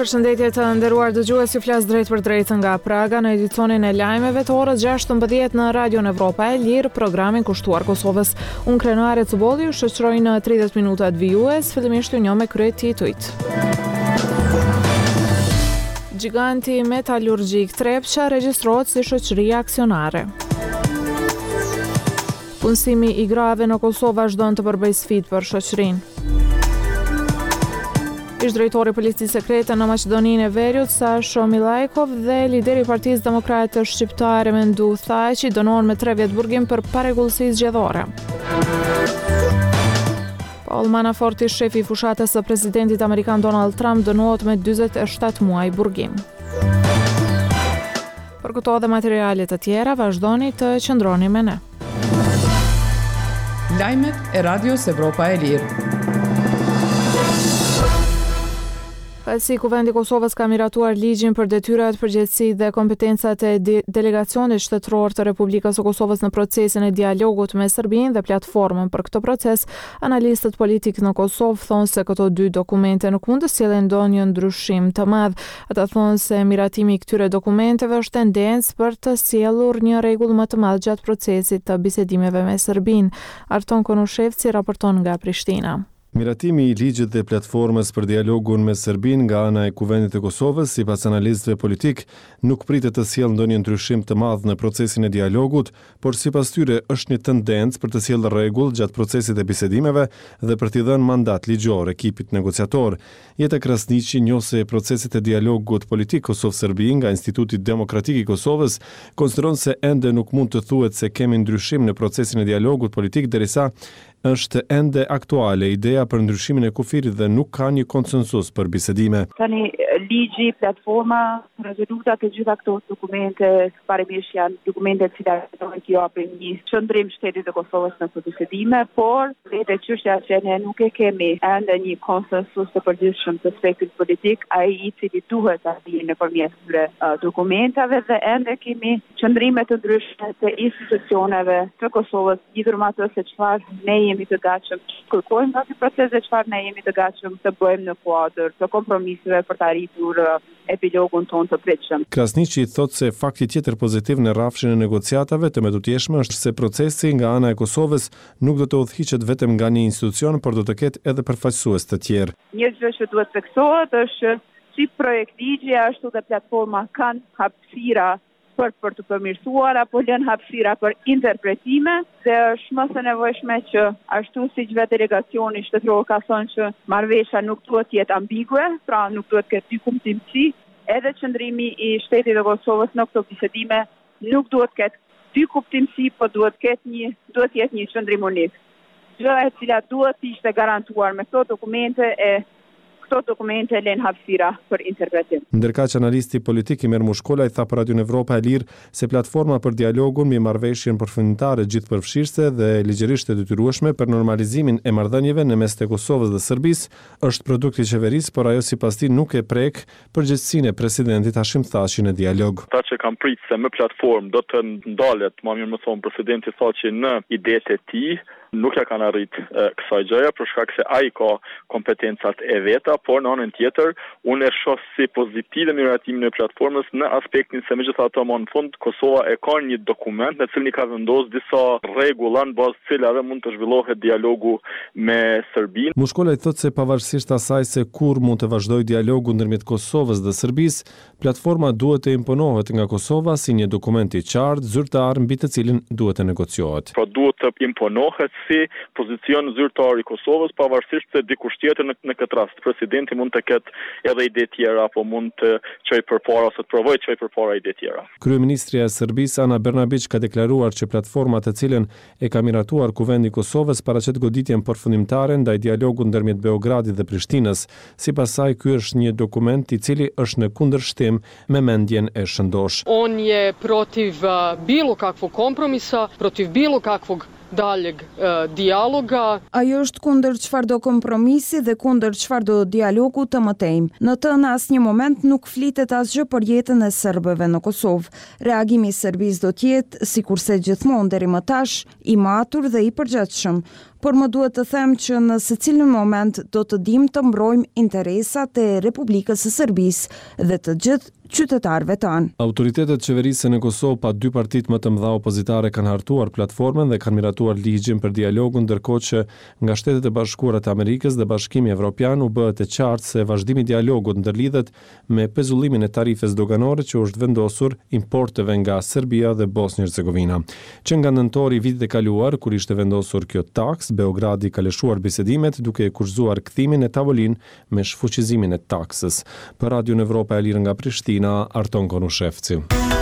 Përshëndetje të nderuar dëgjues, ju flas drejt për drejt nga Praga në edicionin e lajmeve të orës 16 në Radion Evropa e Lirë, programin kushtuar Kosovës. Unë Krenare Cubolli ju shoqëroj në 30 minutat vijues, fillimisht ju njoh me kryet titujt. Giganti metalurgjik Trepça regjistrohet si shoqëri aksionare. Punësimi i grave në Kosovë vazhdon të përbëjë sfidë për shoqërinë. Ish-drejtori policisë sekrete në Maqedoninë e Veriut, Sasho Milajkov, dhe lideri i Partisë Demokrate Shqiptare Mendu Thaçi dënohen me 3 vjet burgim për parregullsi zgjedhore. Paul Manafort, shefi i fushatës së presidentit amerikan Donald Trump, dënohet me 47 muaj burgim. Për këto dhe materiale të tjera, vazhdoni të qëndroni me ne. Lajmet e Radios Evropa e Lirë. Pasi Kuvendi i Kosovës ka miratuar ligjin për detyrat, përgjegjësi dhe kompetencat e delegacionit shtetëror të Republikës së Kosovës në procesin e dialogut me Serbinë dhe platformën për këtë proces, analistët politikë në Kosovë thonë se këto dy dokumente nuk mund të sjellin ndonjë ndryshim të madh. Ata thonë se miratimi i këtyre dokumenteve është tendencë për të sjellur një rregull më të madh gjatë procesit të bisedimeve me Serbinë. Arton Konushevci raporton nga Prishtina. Miratimi i ligjit dhe platformës për dialogun me Serbinë nga ana e Kuvendit të Kosovës, sipas analistëve politik, nuk pritet të sjellë ndonjë ndryshim të madh në procesin e dialogut, por sipas tyre është një tendencë për të sjellë rregull gjatë procesit e bisedimeve dhe për t'i dhënë mandat ligjor ekipit negociator. Jeta Krasniqi, njëse e procesit e dialogut politik Kosovë-Serbi nga Instituti Demokratik i Kosovës, konsideron se ende nuk mund të thuhet se kemi ndryshim në procesin e dialogut politik derisa është ende aktuale ideja për ndryshimin e kufirit dhe nuk ka një konsensus për bisedime. Tani ligji, platforma, rezolutat e gjitha këto dokumente parimisht janë dokumente të cilat do të japin një qëndrim shtetit të Kosovës në këto bisedime, por vetë çështja që ne nuk e kemi ende një konsensus të përgjithshëm të spektit politik, ai i cili duhet ta vijë nëpërmjet këtyre dokumentave, dhe ende kemi qëndrime të ndryshme të institucioneve të Kosovës lidhur me atë se çfarë ne jemi të gatshëm të kërkojmë nga ky proces dhe çfarë ne jemi të gatshëm të bëjmë në kuadër të kompromiseve për të arritur epilogun tonë të pritshëm. Krasniqi thotë se fakti tjetër pozitiv në rrafshin e negociatave të mëdutjeshme është se procesi nga ana e Kosovës nuk do të udhëhiqet vetëm nga një institucion, por do të ketë edhe përfaqësues të tjerë. Një gjë që duhet theksohet është si projekt ligji ashtu dhe platforma kanë hapësira për të përmirësuar apo lën hapësira për interpretime, dhe është më së nevojshme që ashtu siç vetë delegacioni shtetëror ka thënë që marrëveshja nuk duhet të jetë ambigue, pra nuk duhet të ketë dy kuptimsi, edhe qëndrimi i shtetit të Kosovës në këto bisedime nuk duhet të ketë dy kuptimsi, por duhet të jetë një qëndrim unik. Gjëja e cila duhet të ishte garantuar me këto dokumente lën hapësira për interpretim. Ndërkaq analisti politik Imer Mushkola i tha për Radion Evropa e Lirë se platforma për dialogun mbi marrëveshjen përfundimtare gjithëpërfshirëse dhe ligjërisht e detyrueshme për normalizimin e marrëdhënieve në mes të Kosovës dhe Serbisë është produkt i qeverisë, por ajo sipas tij nuk e prek përgjegjësinë e presidentit Hashim Thaçi në dialog. Ata që kanë pritë se me platformë do të ndalet, më mirë më thonë, presidenti Thaçi në idetë e tij, nuk ja kanë arrit kësaj gjëja për shkak se ai ka kompetencat e veta, por në anën tjetër unë e shoh si pozitive miratimin e platformës në aspektin se megjithatë më në fund Kosova e ka një dokument në cilin ka vendosur disa rregulla në bazë të cilave mund të zhvillohet dialogu me Serbinë. Mushkola i thotë se pavarësisht asaj se kur mund të vazhdojë dialogu ndërmjet Kosovës dhe Serbisë, platforma duhet të imponohet nga Kosova si një dokument i qartë, zyrtar mbi të cilin duhet të negociohet. Pra duhet të imponohet si pozicion zyrtar i Kosovës, pavarësisht se dikush tjetër në këtë rast presidenti mund të ketë edhe ide tjera apo mund të çojë përpara ose të provojë të çojë përpara ide tjera. Kryeministria e Serbisë Ana Brnabić ka deklaruar që platforma të cilën e ka miratuar Kuvendi i Kosovës paraqet goditjen përfundimtare ndaj dialogut ndërmjet Beogradit dhe Prishtinës. Sipas saj, ky është një dokument i cili është në kundërshtim me mendjen e shëndosh. On je protiv bilo kakvog kompromisa, protiv bilo kakvog daljeg dijaloga. Ajo është kundër çfarëdo kompromisi dhe kundër çfarëdo dialogu të mëtejmë. Në të në asnjë moment nuk flitet asgjë për jetën e serbëve në Kosovë. Reagimi i Serbisë do të jetë, sikurse gjithmonë deri më tash, i matur dhe i përgjithshëm. Por më duhet të them që në secilin moment do të dim të mbrojmë interesat e Republikës së Serbisë dhe të gjithë qytetarëve tanë. Autoritetet qeverisë në Kosovë pa dy partit më të mëdha opozitare kanë hartuar platformën dhe kanë miratuar ligjin për dialogun, ndërkohë që nga Shtetet e Bashkuara të Amerikës dhe Bashkimi Evropian u bëhet e qartë se vazhdimi i dialogut ndërlidhet me pezullimin e tarifes doganore që është vendosur importeve nga Serbia dhe Bosnjë-Hercegovina. Që nga nëntori vitit e kaluar, kur ishte vendosur kjo taks, Beogradi ka lëshuar bisedimet duke kurzuar kthimin e tavolinë me shfuqizimin e taksës. Për Radio Evropa e Lirë nga Prishtina, Arton Konushevci.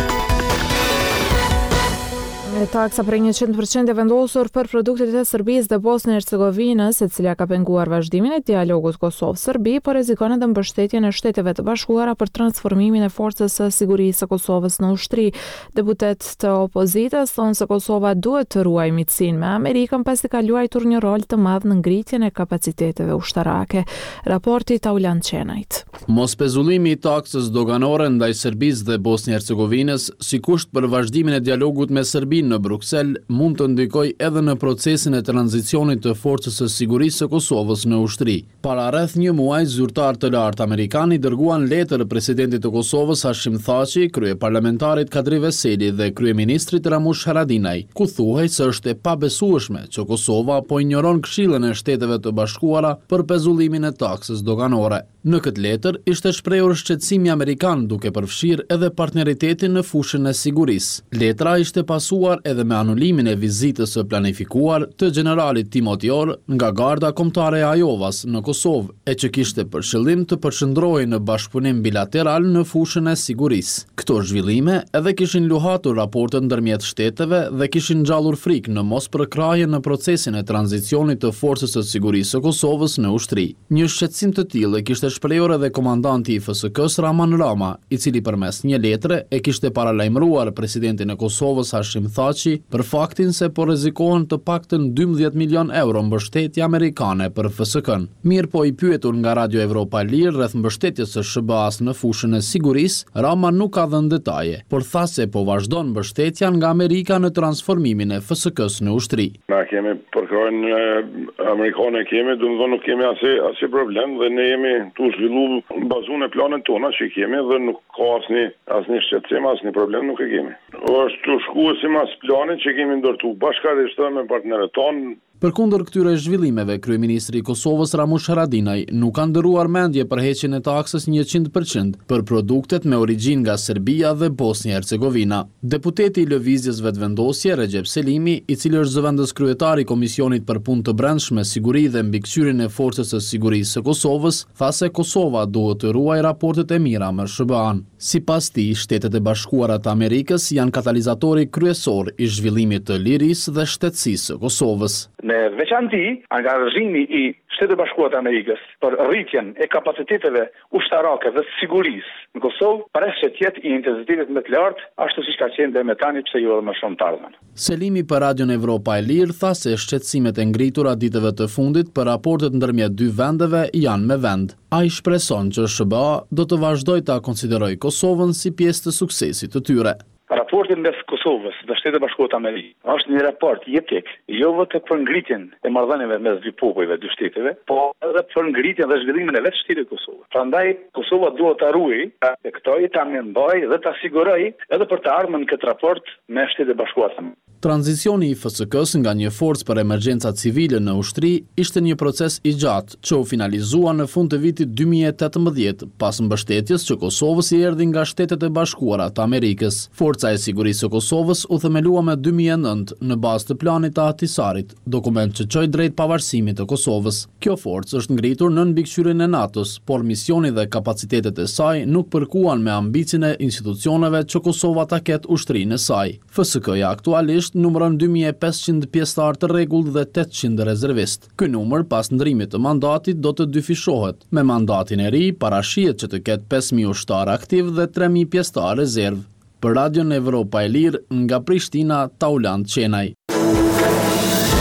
Taksa për 100% e vendosur për produktet e Serbisë dhe Bosnjë-Hercegovinës, e cila ka penguar vazhdimin e dialogut Kosovë-Serbi, por rrezikon edhe mbështetjen e Shteteve të Bashkuara për transformimin e forcës së sigurisë së Kosovës në ushtri. Deputet të opozitës thonë se Kosova duhet të ruajë miqësinë me Amerikën pasi ka luajtur një rol të madh në ngritjen e kapaciteteve ushtarake. Raporti Taulan Qenajt. Mospezullimi i taksës doganore ndaj Serbisë dhe Bosnjë-Hercegovinës si kusht për vazhdimin e dialogut me Serbinë në Bruksel mund të ndikoj edhe në procesin e tranzicionit të forcës së sigurisë së Kosovës në ushtri. Para rreth një muaj, zyrtar të lartë amerikanë i dërguan letër presidentit të Kosovës Hashim Thaçi, kryeparlamentarit Kadri Veseli dhe kryeministrit Ramush Haradinaj, ku thuhej se është e pabesueshme që Kosova po injoron Këshillën e Shteteve të Bashkuara për pezullimin e taksës doganore. Në këtë letër ishte shprehur shqetësimi amerikan duke përfshirë edhe partneritetin në fushën e sigurisë. Letra ishte pasuar edhe me anulimin e vizitës së planifikuar të generalit Timothy Orr nga Garda Kombëtare e Ajovas në Kosovë, e që kishte për qëllim të përshëndrohej në bashkëpunim bilateral në fushën e sigurisë. Këto zhvillime edhe kishin luhatur raportet ndërmjet shteteve dhe kishin ngjallur frikë në mospërkrahje në procesin e tranzicionit të forcës së sigurisë së Kosovës në ushtri. Një shqetësim të tillë kishte shprehur edhe komandanti i FSK-s Raman Rama, i cili përmes një letre e kishte paralajmëruar presidentin e Kosovës Hashim Thaçi për faktin se po rrezikohen të paktën 12 milion euro mbështetje amerikane për FSK-n. Mirë po i pyetur nga Radio Evropa e Lirë rreth mbështetjes së SBA-s në fushën e sigurisë, Rama nuk ka dhënë detaje, por tha se po vazhdon mbështetja nga Amerika në transformimin e FSK-s në ushtri. Na kemi përkrojnë amerikane domethënë nuk kemi asnjë problem dhe ne jemi tu zhvillu bazuar në planet tona që kemi dhe nuk ka asnjë shqetësim, asnjë problem nuk e kemi. Është shkuar sipas planit që kemi ndërtuar bashkërisht me partnerët tonë. Përkundër këtyre zhvillimeve, kryeministri i Kosovës Ramush Haradinaj nuk ka ndërruar mendje për heqjen e taksës 100% për produktet me origjinë nga Serbia dhe Bosnjë-Hercegovina. Deputeti i Lëvizjes Vetëvendosje Recep Selimi, i cili është zëvendës kryetari i Komisionit për Punë të Brendshme, Siguri dhe Mbikëqyrjen e Forcës së Sigurisë së Kosovës, tha se Kosova duhet të ruajë raportet e mira me SBA-n. Sipas tij, Shtetet e Bashkuara të Amerikës janë katalizatori kryesor i zhvillimit të lirisë dhe shtetësisë së Kosovës. Në veçanti, angazhimi i Shtetet e Bashkuara të Amerikës për rritjen e kapaciteteve ushtarake dhe sigurisë në Kosovë paraqet që jetë i intensitetit më të lartë, ashtu siç ka qenë dhe me tani, pse jo edhe më shumë të ardhmen. Selimi për Radion Evropa e Lirë tha se shqetësimet e ngritura ditëve të fundit për raportet ndërmjet dy vendeve janë me vend. Ai shpreson që SBA do të vazhdojë ta konsiderojë Kosovën si pjesë të suksesit të tyre. Raporti mes Kosovës dhe Shtetet e Bashkuara të Amerikës është një raport jetik, jo vetëm për ngritjen e marrëdhënieve mes dy popujve, dy shteteve, po edhe për ngritjen dhe zhvillimin e vetë shtetit të Kosovës. Prandaj Kosova duhet ta ruajë e këto i ta mbajë dhe ta sigurojë edhe për të ardhmen këtë raport me Shtetet e Bashkuara të Amerikës. Tranzicioni i FSK-s nga një forcë për emergjenca civile në ushtri ishte një proces i gjatë që u finalizua në fund të vitit 2018 pas mbështetjes që Kosovës i erdhi nga Shtetet e Bashkuara të Amerikës. Forca e Sigurisë së Kosovës u themelua me 2009 në bazë të planit të Ahtisarit, dokument që çoi drejt pavarësimit të Kosovës. Kjo forcë është ngritur në mbikëqyrjen e NATO-s, por misioni dhe kapacitetet e saj nuk përkuan me ambicien e institucioneve që Kosova ta ketë ushtrinë e saj. FSK-ja aktualisht numëron 2500 pjesëtar të rregullt dhe 800 rezervist. Ky numër pas ndrimit të mandatit do të dyfishohet. Me mandatin e ri parashihet që të ketë 5000 ushtarë aktiv dhe 3000 pjesëtar rezervë. Për Radion Evropa e Lirë nga Prishtina, Taulan Qenaj.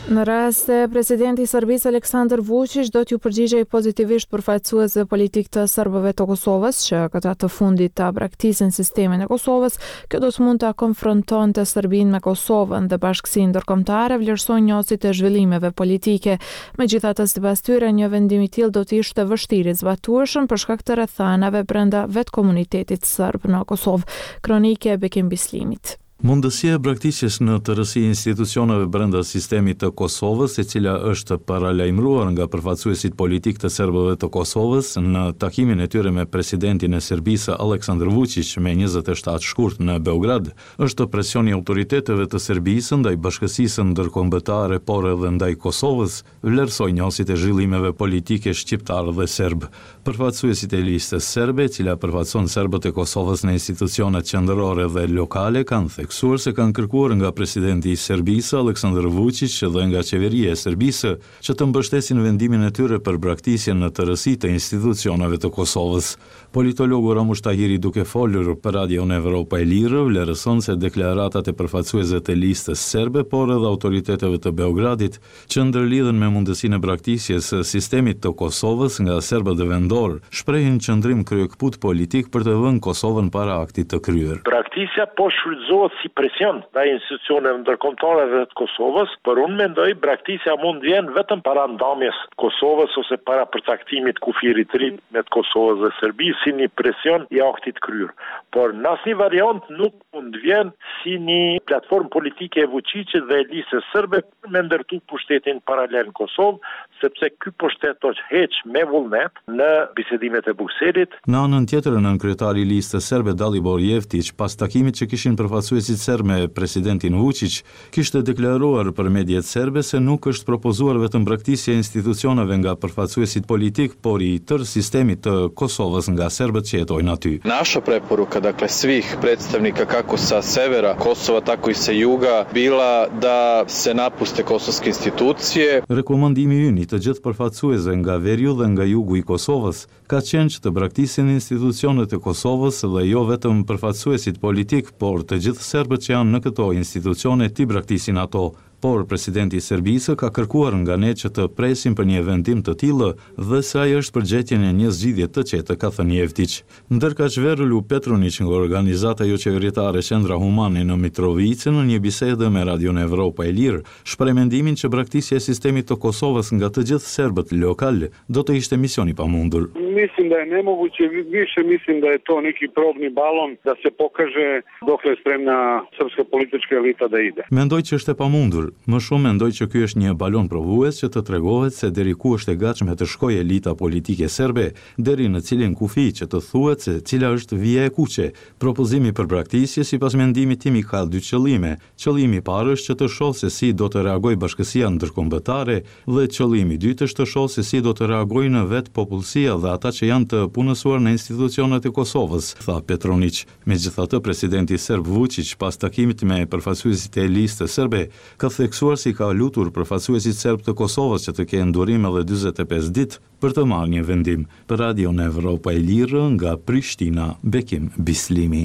Në rast se presidenti i Serbisë Aleksandar Vučić do t'ju përgjigjej pozitivisht përfaqësuesve politik të serbëve të Kosovës që këta të fundit ta braktisin sistemin e Kosovës, kjo do të mund ta konfrontonte Serbinë me Kosovën dhe bashkësinë ndërkombëtare vlerësojnë njësit e zhvillimeve politike. Megjithatë, sipas tyre, një vendim i tillë do të ishte vështirë i zbatueshëm për shkak të rrethanave brenda vetë komunitetit serb në Kosovë. Kronike e Bekim Bislimit. Mundësia e braktisjes në tërësi institucioneve brenda sistemit të Kosovës, e cila është paralajmëruar nga përfaqësuesit politik të serbëve të Kosovës në takimin e tyre me presidentin e Serbisë Aleksandar Vučić me 27 shkurt në Beograd, është presioni i autoriteteve të Serbisë ndaj bashkësisë ndërkombëtare, por edhe ndaj Kosovës, vlerësoi njësit e zhvillimeve politike shqiptar dhe serb. Përfaqësuesit e listës serbe, e cila përfaqëson serbët e Kosovës në institucionet qendrore dhe lokale, kanë se kanë kërkuar nga presidenti i Serbisë Aleksandar Vučić dhe nga qeveria e Serbisë që të mbështesin vendimin e tyre për braktisjen në tërësi të institucioneve të Kosovës. Politologu Ramush Tahiri, duke folur për Radion Evropa e Lirë, vlerëson se deklaratat e përfaqësuesve të listës serbe, por edhe autoriteteve të Beogradit, që ndërlidhen me mundësinë e braktisjes së sistemit të Kosovës nga serbët vendor, shprehin qëndrim kryekput politik për të vënë Kosovën para aktit të kryer. Braktisja po shfrytëzohet si presion ndaj institucioneve ndërkombëtare të Kosovës, por unë mendoj braktisja mund vjen vetëm para ndamjes Kosovës ose para përcaktimit kufirit të ri me Kosovës dhe Serbisë si një presion i aktit kryer. Por në asnjë variant nuk mund vjen si një platformë politike e Vučićit dhe e listës serbe me ndërtu pushtetin paralel në Kosovë, sepse ky pushtet është heq me vullnet në bisedimet e Brukselit. Në anën tjetër, nënkryetari i listës serbe Dalibor Jevtić, pas takimit që kishin përfaqësuesit serb me presidentin Vučić, kishte deklaruar për mediat serbe se nuk është propozuar vetëm braktisja e institucioneve nga përfaqësuesit politik, por i tërë sistemit të Kosovës nga serbët që jetojnë aty. Naša preporuka, dakle svih predstavnika kako sa severa Kosova, tako i sa juga, bila da se napuste kosovske institucije. Rekomandimi ynë i të gjithë përfaqësuesve nga veriu dhe nga jugu i Kosovës ka qenë që të braktisin institucionet e Kosovës dhe jo vetëm përfaqësuesit politik, por të gjithë serbët që janë në këto institucione t'i braktisin ato. Por presidenti i Serbisë ka kërkuar nga ne që të presim për një vendim të tillë dhe se ai është për gjetjen e një zgjidhje të qetë, ka thënë Jevtić. Ndërkaq Verulu Petronić nga organizata jo qeveritare Qendra Humane në Mitrovicë në një bisedë me Radion Evropa e Lirë shpreh mendimin që braktisja e sistemit të Kosovës nga të gjithë serbët lokal do të ishte mision i pamundur. Mislim da je nemoguće, više mislim da je to neki probni balon da se pokaže dokle je spremna srpska politička elita da ide. Mendoj që është e pamundur. Më shumë mendoj që ky është një balon provues që të tregohet se deri ku është e gatshme të shkojë elita politike serbe, deri në cilin kufi që të thuhet se cila është vija e kuqe. Propozimi për braktisje sipas mendimit tim ka dy qëllime. Qëllimi i parë është që të shohë se si do të reagojë bashkësia ndërkombëtare dhe qëllimi i dytë është të shohë se si do të reagojnë vetë popullsia dhe ata që janë të punësuar në institucionet e Kosovës, tha Petronić. Megjithatë, presidenti serb Vučić pas takimit me përfaqësuesit e listës serbe ka theksuar si ka lutur përfaqësuesit serb të Kosovës që të kenë durim edhe 45 ditë për të marrë një vendim. Për Radion Evropa e Lirë nga Prishtina, Bekim Bislimi.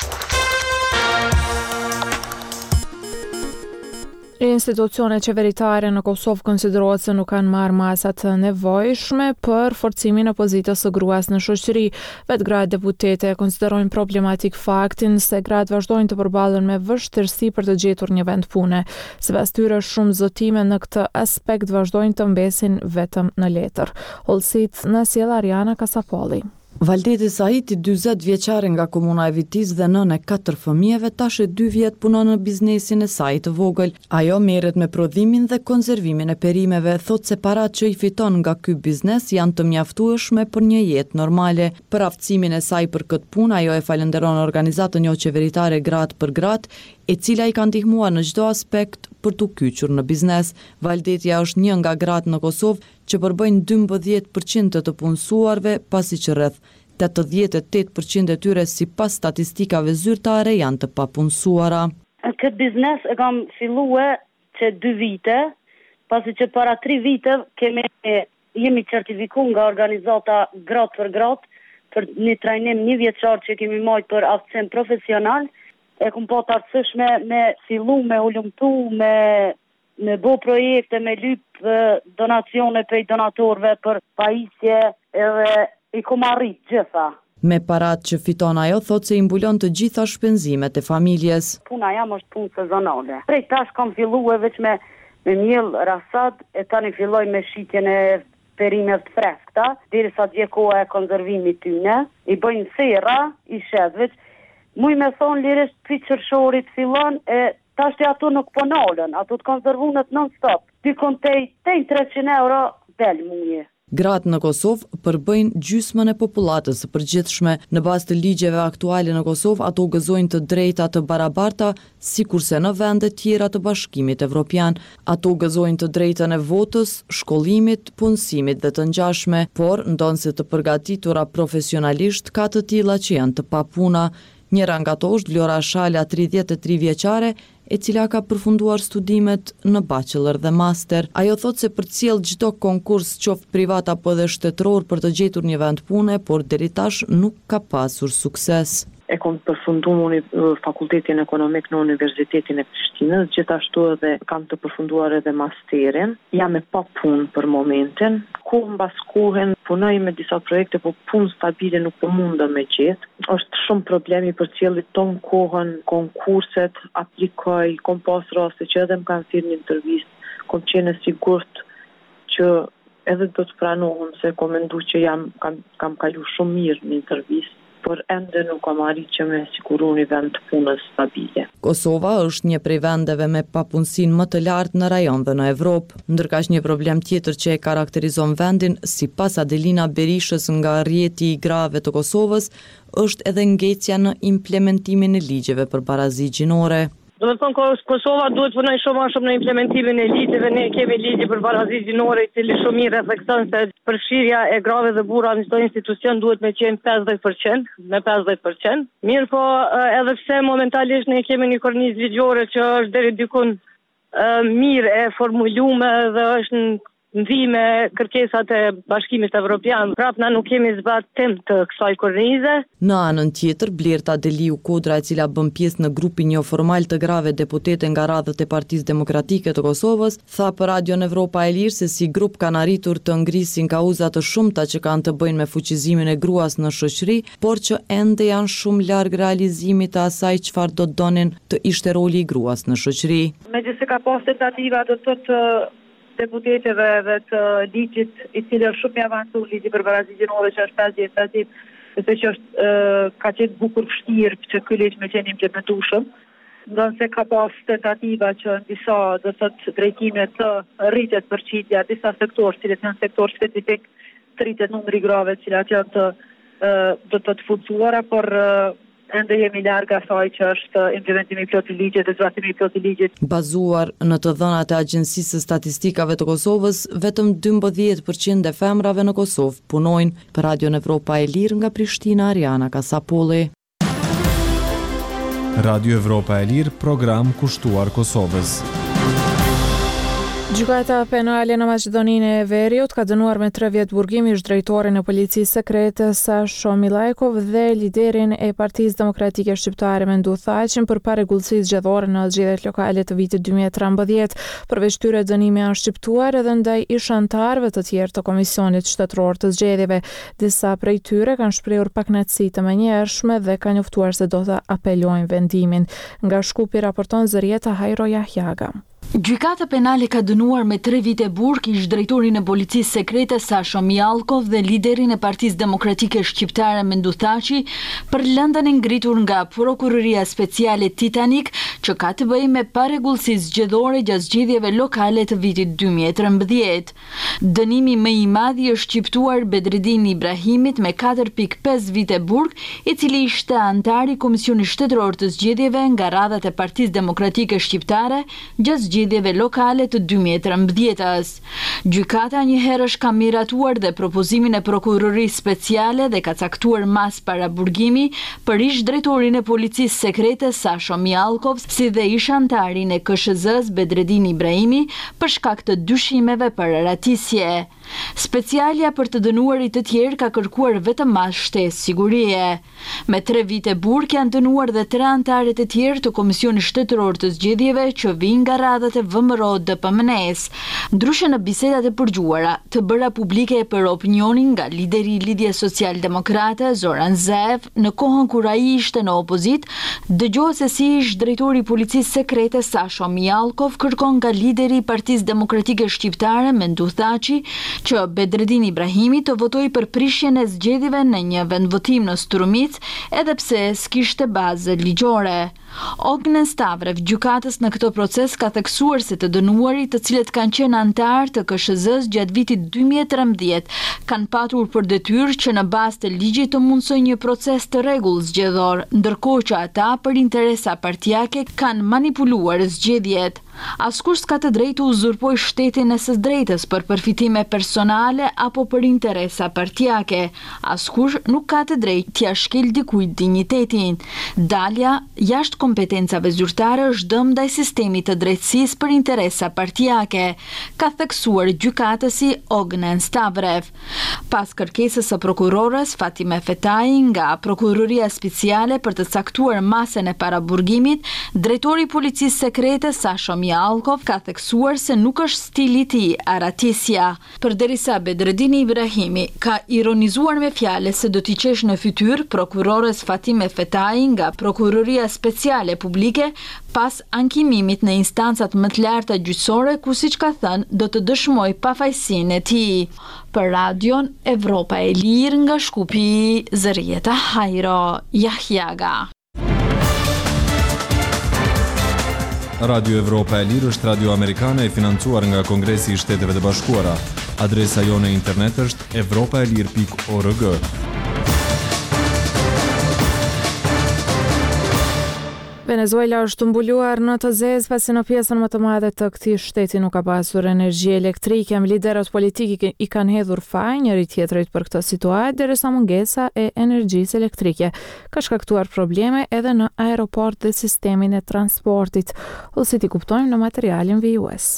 Institucionet qeveritare në Kosovë konsiderohet se nuk kanë marrë masat të nevojshme për forcimin e pozitës së gruas në shoqëri. Vetë gratë deputete konsiderojnë problematik faktin se gratë vazhdojnë të përballen me vështirësi për të gjetur një vend pune. Sipas tyre, shumë zotime në këtë aspekt vazhdojnë të mbesin vetëm në letër. Hollësit në sjell Ariana Kasapolli. Valdeti Saiti, 40 vjeçare nga komuna e Vitis dhe nën e 4 fëmijëve, tash e 2 vjet punon në biznesin e saj të vogël. Ajo merret me prodhimin dhe konservimin e perimeve, thot se parat që i fiton nga ky biznes janë të mjaftueshme për një jetë normale. Për aftësimin e saj për këtë punë, ajo e falenderon organizatën jo qeveritare Gratë për Gratë, e cila i ka ndihmuar në çdo aspekt për t'u kyçur në biznes. Valdetja është një nga gratë në Kosovë që përbëjnë 12% të punësuarve, pasi që rreth 88% e tyre sipas statistikave zyrtare janë të papunësuara. Këtë biznes e kam filluar që 2 vite, pasi që para 3 vite jemi certifikuar nga organizata Gratë për Gratë për një trajnim 1 vjeçar që kemi marrë për aftësim profesional. E kum po të arsyeshme me fillu, me ulumtu, me me bo projekte, me lyp donacione prej donatorëve për pajisje edhe i kom arrit gjitha. Me parat që fiton ajo, thot se i mbulon të gjitha shpenzimet e familjes. Puna jam është punë sezonale. Prej tash kam fillu e veç me miell rasad, e tani filloj me shitjen e perimeve të freskta, derisa dje koha e konservimit tyne, i bëjnë serra, i shet veç. Muj me thonë lirisht pi qërshorit fillon, e tash të ato nuk ponalen, ato të konservunet non-stop. Ty kontej 300 euro del muje. Gratë në Kosovë përbëjnë gjysmën e populatës së përgjithshme. Në bazë të ligjeve aktuale në Kosovë, ato gëzojnë të drejta të barabarta, sikurse në vende tjera të Bashkimit Evropian. Ato gëzojnë të drejtën e votës, shkollimit, punësimit dhe të ngjashme, por ndonse të përgatitura profesionalisht ka të tilla që janë të papuna. Njëra nga to është Vlora Shala, 33 vjeçare, e cila ka përfunduar studimet në bachelor dhe master. Ajo thot se përcjell çdo konkurs, qoftë privat apo edhe shtetëror, për të gjetur një vend pune, por deri tash nuk ka pasur sukses. E kom përfunduar fakultetin ekonomik në Universitetin e Prishtinës, gjithashtu edhe kam të përfunduar edhe masterin. Jam e pa punë për momentin. Kohë mbas kohën punoj me disa projekte, por punë stabile nuk po mundem me gjetë. Është shumë problemi për cilët tonë kohën, konkurset, aplikoj, kom pas raste që edhe më kanë thirrë një intervistë, kom qenë e sigurt që edhe do të pranohem, se kom mendu që kam kalu shumë mirë në intervistë, por ende nuk kam arrit që me siguru një vend të punës stabile. Kosova është një prej vendeve me papunësinë më të lartë në rajon dhe në Evropë. Ndërkaq një problem tjetër që e karakterizon vendin, sipas Adelina Berishës nga rrjeti i grave të Kosovës, është edhe ngecja në implementimin e ligjeve për barazi gjinore. Do të thonë Kosova duhet punoj shumë në implementimin e ligjeve. Ne kemi ligje për barazi gjinore, i cili shumë mirë reflekton se përfshirja e grave dhe burra në çdo institucion duhet me qenë 50%, me 50%. Mirë po, edhe pse momentalisht ne kemi një kornizë ligjore që është deri dikun mirë e formuluar dhe është në me kërkesat e Bashkimit Evropian. Prap na nuk kemi zbatim të kësaj kornize. Në anën tjetër, Blerta Deliu Kodra, e cila bën pjesë në grupin jo formal të grave deputete nga radhët e Partisë Demokratike të Kosovës, tha për Radion Evropa e Lirë se si grup kanë arritur të ngrisin kauza të shumta që kanë të bëjnë me fuqizimin e gruas në shoqëri, por që ende janë shumë larg realizimit të asaj çfarë do donin të ishte roli i gruas në shoqëri. Megjithëse ka pas tentativa të deputeteve dhe të ligjit, i cili është shumë i avancuar, ligji për barazi gjinore që është 50%, sepse që është ka qenë bukur vështirë që ky ligj me qenë implementueshëm. Ndonse ka pas tentativa që në disa drejtime të rritet përqindja disa sektorë, cilët janë sektor specifik, të rritet numri grave cilat janë të funduara, por ende jemi larg asaj që është implementimi i plot i ligjit dhe zbatimi i plot i ligjit. Bazuar në të dhënat e Agjencisë së Statistikave të Kosovës, vetëm 12% e femrave në Kosovë punojnë. Për Radion Evropa e Lirë nga Prishtina, Ariana Kasapolli. Radio Evropa e Lirë, program kushtuar Kosovës. Gjykata penale në Maqedoninë e Veriut ka dënuar me 3 vjet burgim ish drejtorin e policisë sekrete Sasho Milajkov dhe liderin e Partisë Demokratike Shqiptare Mendu Thaqin për parregullsi zgjedhore në zgjedhjet lokale të vitit 2013. Përveç tyre dënimi janë shqiptuar edhe ndaj ish anëtarëve të tjerë të Komisionit Shtetëror të Zgjedhjeve. Disa prej tyre kanë shprehur pakënaqësi të menjëhershme dhe kanë njoftuar se do të apelojnë vendimin. Nga Shkupi raporton Zërieta Hajro Jahjaga. Gjykata penale ka dënuar me 3 vite burg ish drejtorin e policisë sekrete Sasho Milajkov dhe liderin e Partisë Demokratike Shqiptare Mendu Thaqi për lëndën e ngritur nga Prokuroria Speciale Titanik që ka të bëjë me parregullsi zgjedhore gjatë zgjedhjeve lokale të vitit 2013. Dënimi më i madh i është shqiptuar Bedredin Ibrahimit me 4.5 vite burg, i cili ishte antar i Komisionit Shtetëror të Zgjedhjeve nga radhat e Partisë Demokratike Shqiptare gjatë zgjedhjeve lokale të 2013-s. Gjykata njëherësh ka miratuar dhe propozimin e Prokurorisë Speciale dhe ka caktuar mas para burgimi për ish drejtorin e policisë sekrete Sasho Milajkov si dhe ish antarin e KSZ-s Bedredin Ibrahimi për shkak të dyshimeve për ratisje. Specialja për të dënuarit të tjerë ka kërkuar vetëm mas shtesë sigurie. Me 3 vite burg janë dënuar dhe 3 anëtarët e tjerë të Komisionit Shtetëror të Zgjedhjeve që vijnë nga radhët e VMRO-DPMNE-s. Ndryshe në bisedat e përgjuara të bëra publike për opinionin nga lideri i Lidhjes Social-Demokrate Zoran Zaev në kohën kur ai ishte në opozit, dëgjohet se si ish drejtori i policisë sekrete Sasho Mialkov kërkon nga lideri i Partisë Demokratike Shqiptare Mendu Thaçi që Bedreddin Ibrahimi të votoi për prishjen e zgjedhjeve në një vendvotim në Strumic, edhe pse s'kishte bazë ligjore. Ognjen Stavrev, gjykatës në këtë proces, ka theksuar se të dënuarit, të cilët kanë qenë antar të KSZ-s gjatë vitit 2013, kanë patur për detyrë që në bazë të ligjit të mundsojnë një proces të rregull zgjedhor, ndërkohë që ata për interesa partijake kanë manipuluar zgjedhjet. Askush s'ka të drejtë të uzurpojë shtetin e së drejtës për përfitime personale apo për interesa partijake. Askush nuk ka të drejtë t'ia shkel dikujt dinjitetin. Dalja jashtë kompetencave zyrtare është dëm ndaj sistemit të drejtësisë për interesa partijake, ka theksuar gjykatësi Ognjen Stavrev. Pas kërkesës së prokurores Fatime Fetai nga Prokuroria Speciale për të caktuar masën e paraburgimit, drejtori i policisë sekrete Sasho Mialkov ka theksuar se nuk është stili i tij aratisja. Përderisa Bedreddin Ibrahimi ka ironizuar me fjalë se do t'i qesh në fytyrë prokurores Fatime Fetai nga Prokuroria Speciale Publike pas ankimimit në instancat më të larta gjyqësore, ku siç ka thënë do të dëshmoj pafajësinë e tij. Për Radion Evropa e Lirë nga Shkupi, Zërieta Hajro Jahjaga. Radio Evropa e Lirë është radio amerikane e financuar nga Kongresi i Shteteve të Bashkuara. Adresa jone internet është evropaelir.org. Venezuela është mbuluar në të zezë pasi në pjesën më të madhe të këtij shteti nuk ka pasur energji elektrike. Liderët politikë i kanë hedhur faj njëri tjetrit për këtë situatë, derisa mungesa e energjisë elektrike ka shkaktuar probleme edhe në aeroport dhe sistemin e transportit, ose si kuptojmë në materialin vijues.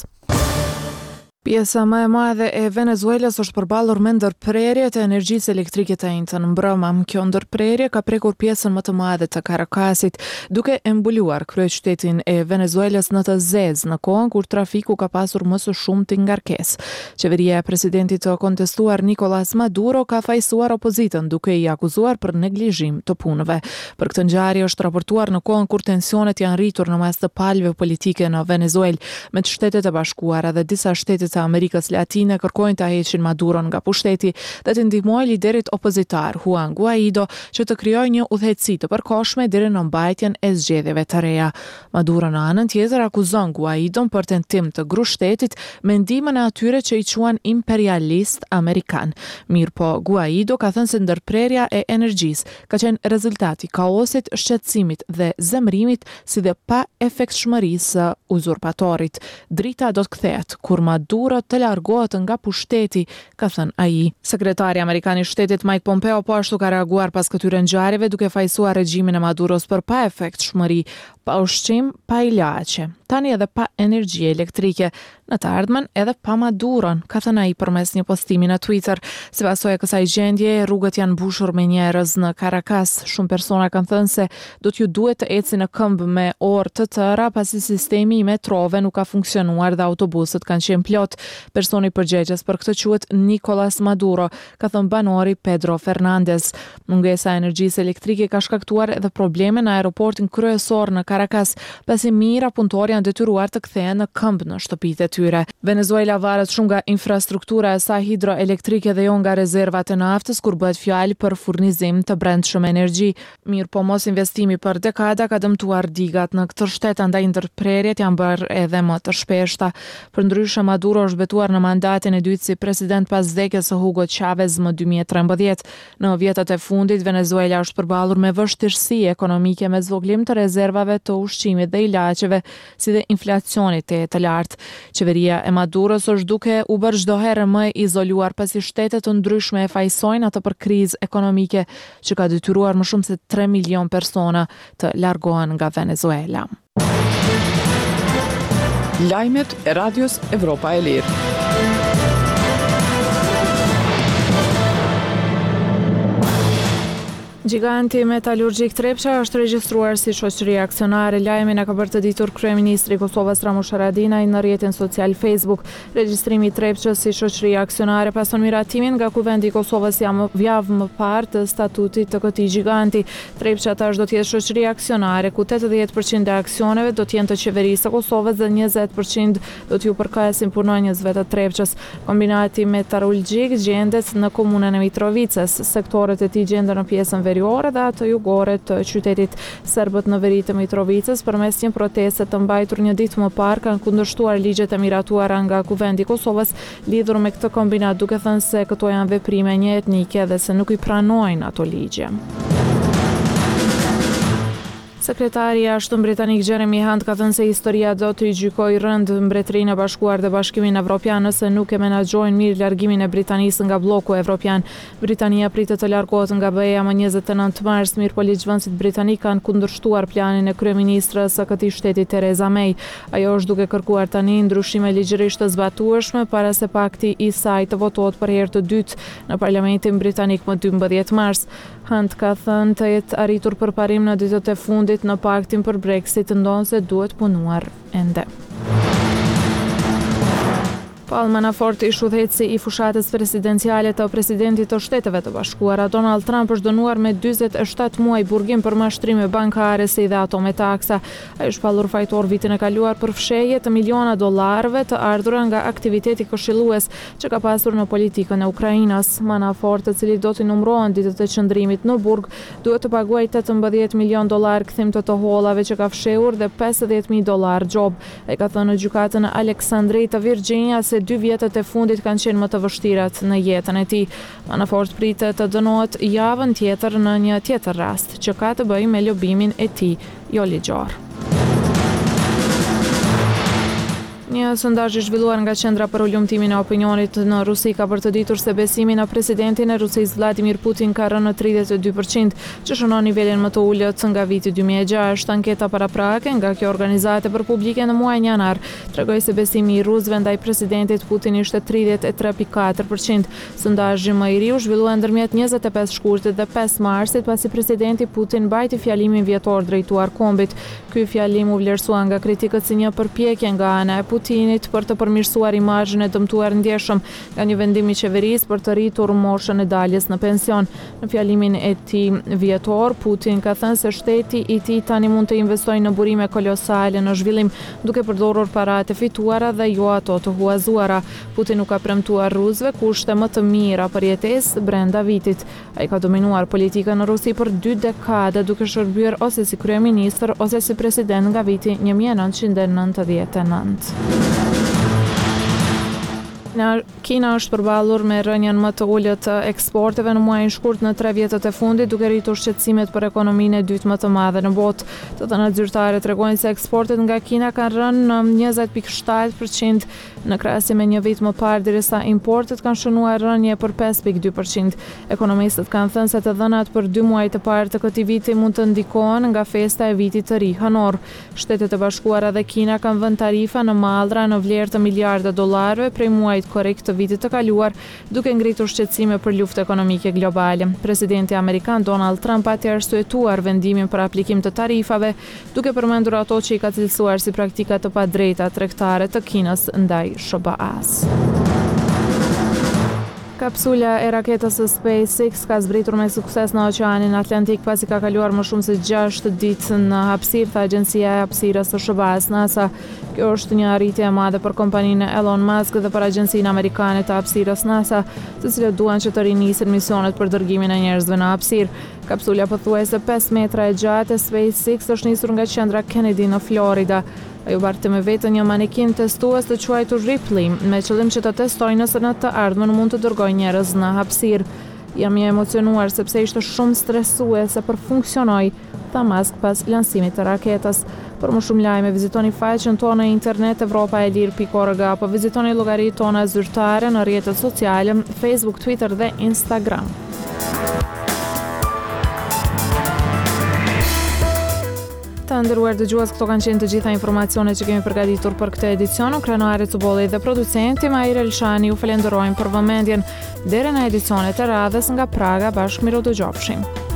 Pjesa më e madhe e Venezuelës është përballur me ndërprerje të energjisë elektrike të njëjtën mbrëmë. Kjo ndërprerje ka prekur pjesën më të madhe të Caracasit, duke e mbuluar kryeqytetin e Venezuelës në të zezë, në kohën kur trafiku ka pasur më së shumti ngarkesë. Qeveria e presidentit të kontestuar Nicolas Maduro ka fajsuar opozitën, duke i akuzuar për neglizhim të punëve. Për këtë ngjarje është raportuar në kohën kur tensionet janë rritur në mes të palëve politike në Venezuelë, me të Shtetet e Bashkuara dhe disa shtete të Amerikës Latine kërkojnë ta heqin Maduron nga pushteti dhe të ndihmojë liderit opozitar Juan Guaido që të krijojë një udhëheqësi të përkohshme deri në mbajtjen e zgjedhjeve të reja. Maduro në anën tjetër akuzon Guaidon për tentim të grushtetit me ndihmën e atyre që i quajnë imperialist amerikan. Mirëpo Guaido ka thënë se ndërprerja e energjisë ka qenë rezultati kaosit, shqetësimit dhe zemrimit, si dhe pa efektshmërisë së uzurpatorit. Drita do të kthehet kur Maduro të largohet nga pushteti, ka thënë ai. Sekretari amerikan i shtetit Mike Pompeo po ashtu ka reaguar pas këtyre ngjarjeve, duke fajsuar regjimin e Maduros për pa efektshmëri, pa ushqim, pa ilaçe, tani edhe pa energji elektrike, në të ardhmen edhe pa Maduron, ka thënë ai përmes një postimi në Twitter. Si pasojë e kësaj gjendje, rrugët janë mbushur me njerëz në Caracas. Shumë persona kanë thënë se do t'ju duhet të ecin në këmbë me orë të tëra pasi sistemi i metrove nuk ka funksionuar dhe autobuset kanë qenë plot. Personi përgjegjës për këtë quhet Nicolas Maduro, ka thënë banori Pedro Fernandez. Mungesa e energjisë elektrike ka shkaktuar edhe probleme në aeroportin kryesor në Caracas, pasi mijëra punëtor janë detyruar të kthehen në këmbë në shtëpitë e tyre. Venezuela varet shumë nga infrastruktura e saj hidroelektrike dhe jo nga rezervat e naftës kur bëhet fjalë për furnizim të brendshëm energji. Mirëpo mos investimi për dekada ka dëmtuar digat në këtë shtet, andaj ndërprerjet janë bërë edhe më të shpeshta. Përndryshe Maduro është betuar në mandatin e dytë si president pas vdekjes së Hugo Chavez më 2013. Në vjetat e fundit Venezuela është përballur me vështirësi ekonomike me zvoglim të rezervave të ushqimit dhe ilaçeve, si dhe inflacionit të lartë. Qeveria e Maduros është duke u bërë çdo herë më e izoluar pasi shtete të ndryshme e fajsojnë atë për krizë ekonomike që ka detyruar më shumë se 3 milion persona të largohen nga Venezuela. Lajmet e Radios Evropa e Lirë. Giganti metalurgjik Trepça është regjistruar si shoqëri aksionare. Lajmin e ka bërë të ditur kryeministri i Kosovës Ramush Haradinaj në rrjetin social Facebook. Regjistrimi i Trepçës si shoqëri aksionare pason miratimin nga Kuvendi i Kosovës javë më parë të statutit të këtij giganti. Trepça tash do të jetë shoqëri aksionare ku 80% e aksioneve do të jenë të qeverisë së Kosovës dhe 20% do t'ju përkasin punonjësve të Trepçës. Kombinati metalurgjik gjendet në komunën e Mitrovicës. Sektorët e tij gjenden në pjesën veriore dhe atë jugore të qytetit. Serbët në veri të Mitrovicës përmes një proteste të mbajtur një ditë më parë kanë kundërshtuar ligjet e miratuara nga Kuvendi i Kosovës lidhur me këtë kombinat, duke thënë se këto janë veprime një etnike dhe se nuk i pranojnë ato ligje. Sekretari i Jashtëm britanik Jeremy Hunt ka thënë se historia do të i gjykojë rënd Mbretërinë e Bashkuar dhe Bashkimin Evropian nëse nuk e menaxhojnë mirë largimin e Britanisë nga bloku evropian. Britania pritet të largohet nga BE-ja më 29 mars, mirë po ligjvënësit britanik kanë kundërshtuar planin e kryeministrës së këtij shteti Theresa May. Ajo është duke kërkuar tani ndryshime ligjërisht të zbatueshme para se pakti i saj të votohet për herë të dytë në Parlamentin britanik më 12 mars. Hunt ka thënë të jetë arritur përparim në ditët e fundit në paktin për Brexit, ndonse duhet punuar ende. Paul Manafort, ish udhëheqësi i fushatës presidenciale të presidentit të Shteteve të Bashkuara Donald Trump, është dënuar me 47 muaj burgim për mashtrime bankare si dhe ato me taksa. Ai është pallur fajtor vitin e kaluar për fshehje të miliona dollarëve të ardhura nga aktiviteti këshillues që ka pasur në politikën e Ukrainës. Manafort, i cili do t'i numërohen ditët e qëndrimit në burg, duhet të paguajë $18 milion kthim të hollave që ka fshehur dhe $50,000 gjob. Ai ka thënë në gjykatën e Alexandrië të Virginia se 2 vjetët e fundit kanë qenë më të vështirat në jetën e tij. Manafort pritet të dënohet javën tjetër në një tjetër rast që ka të bëjë me lobimin e tij jo ligjor. Një sondazh i zhvilluar nga Qendra për Ulëmtimin e Opinionit në Rusi ka bërë të ditur se besimi në presidentin e Rusisë Vladimir Putin ka rënë në 32%, që shënon nivelin më të ulët nga viti 2006. Anketa paraprake nga kjo organizatë për publike në muajin janar tregoi se besimi i rusëve ndaj presidentit Putin ishte 33.4%. Sondazhi më i ri u zhvillua ndërmjet 25 shkurtit dhe 5 marsit, pasi presidenti Putin mbajti fjalimin vjetor drejtuar kombit. Ky fjalim u vlerësua nga kritikët si një përpjekje nga ana e Putinit për të përmirësuar imazhin e dëmtuar ndjeshëm nga një vendim i qeverisë për të rritur moshën e daljes në pension. Në fjalimin e tij vjetor, Putin ka thënë se shteti i tij tani mund të investojë në burime kolosale në zhvillim, duke përdorur paratë e fituara dhe jo ato të huazuara. Putin nuk ka premtuar rusëve kushte më të mira për jetesë brenda vitit. Ai ka dominuar politikën në Rusi për 2 dekade, duke shërbyer ose si kryeministër ose si president nga viti 1999. Kina është përballur me rënien më të ulët të eksporteve në muajin shkurt në 3 vjetët e fundit, duke rritur shqetësimet për ekonominë e dytë më të madhe në botë. Të dhënat zyrtare tregojnë se eksportet nga Kina kanë rënë në 20.7% në krahasim me një vit më parë, derisa importet kanë shënuar rënje për 5.2%. Ekonomistët kanë thënë se të dhënat për 2 muaj të parë të këtij viti mund të ndikohen nga festa e vitit të ri hanor. Shtetet e Bashkuara dhe Kina kanë vënë tarifa në mallra në vlerë të miliarda dollarëve prej muajit korrekt të vitit të kaluar, duke ngritur shqetësime për luftë ekonomike globale. Presidenti amerikan Donald Trump ati arsyetuar vendimin për aplikim të tarifave, duke përmendur ato që i ka cilësuar si praktika të padrejta tregtare të Kinës ndaj SBA-s. Kapsula e raketës së SpaceX ka zbritur me sukses në Oqeanin Atlantik pasi ka kaluar më shumë se 6 ditë në hapësirë, tha Agjencia e Hapësirës së SBA-s NASA. Kjo është një arritje e madhe për kompaninë e Elon Musk dhe për Agjencinë Amerikane të Hapësirës NASA, të cilët duan që të rinisin misionet për dërgimin e njerëzve në hapësirë. Kapsula pothuajse 5 metra e gjatë e SpaceX është nisur nga qendra Kennedy në Florida. Ajo bartë me vetë një manekin testues të quajtur Ripley, me qëllim që të testojë nëse në të ardhmen mund të dërgojë njerëz në hapësirë. Jam i emocionuar sepse ishte shumë stresuese për funksionoi, tha Musk pas lansimit të raketës. Për më shumë lajme, vizitoni faqen tonë në internet evropaelir.org apo vizitoni llogaritë tona zyrtare në rrjetet sociale, Facebook, Twitter dhe Instagram. Të nderuar dëgjues, këto kanë qenë të gjitha informacionet që kemi përgatitur për këtë edicion. Krenarit Cubolli dhe producenti Mair Elshani ju falenderojmë për vëmendjen. Deri në edicionet e radhës nga Praga, bashkë miru dëgjofshim.